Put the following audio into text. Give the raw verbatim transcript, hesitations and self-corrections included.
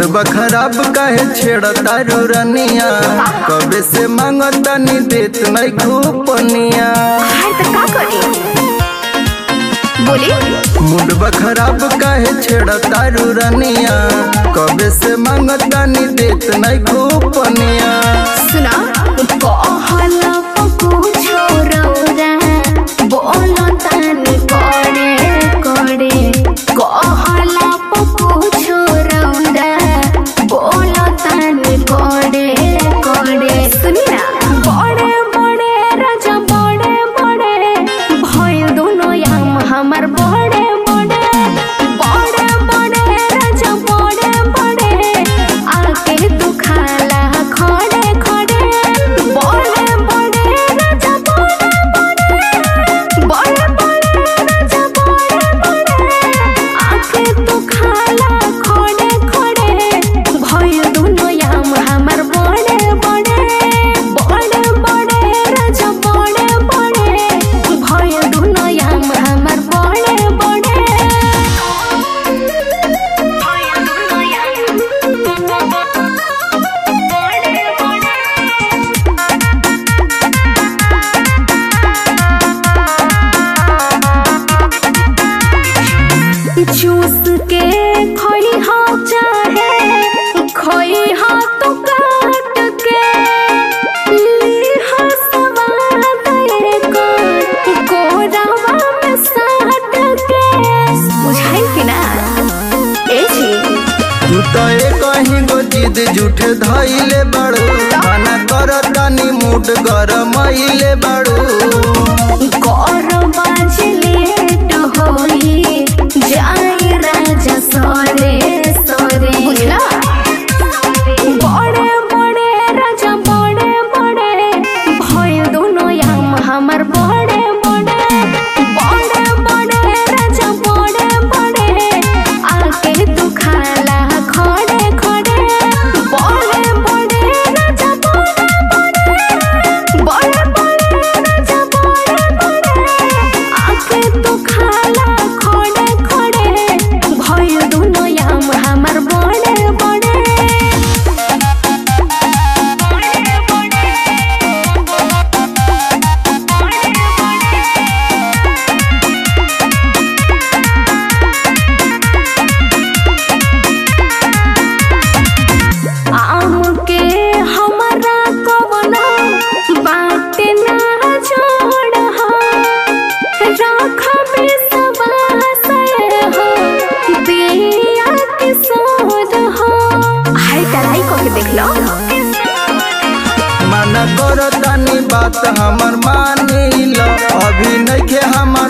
मुंडबा खराब काहे छेड़ता रनिया कबे से मांगता नी देत नहीं खूपनिया मुंडबा खराब काहे छेड़ता रनिया कबे से मांगता नी देत नहीं खूपनिया सुना कहला कुछो रौरा बोलो तानी करे करे कहला कुछो रौरा बोलो तानी करे करे सुनी ना बड़े बड़े राजा बड़े बड़े भइल दोनों याम हमार बड़े बड़े बड़े बड़े राजा बड़े बड़े आके तू खाला खड़े खड़े बड़े बड़े राजा बड़े बड़े बड़े बड़े राजा बड़े बड़े आके तू खाला खड़े खड़े भइल दोनों याम हमार बड़े बड़े बड़े बड़े राजा बड़े बड़े भइल दोनों याम हमार बड़े बड़े भइल दोनों याम चूस के खोई हो चाहे खोई हो तो काट के ली हो सवाद को गोरावा में साट के बुझाई कि ना ए जी तू तो एक कहीं गो जिद झूठे धइले बड़ू खाना करता नी मूड गरमइले बड़ू गौरवा लेट होई जाई राजा सोरे सोरे बुझला बड़े बड़े राजा बड़े बड़े भइल दोनों याम हमार बड़े बड़े बड़े बड़े राजा बड़े बड़े आके तू खाला खड़े खड़े बड़े बड़े राजा बड़े बड़े बड़े राजा बड़े बड़े आके तू खाला खड़े खड़े भइल दोनों याम हमार बड़े बड़े आम के हमारा कवना बात ना जोड़ हो रख विश्वास हो दिया किशोर हो हाय तराई को के देख लो माना करता नी बात हमर मानी लो अभी नहीं के हम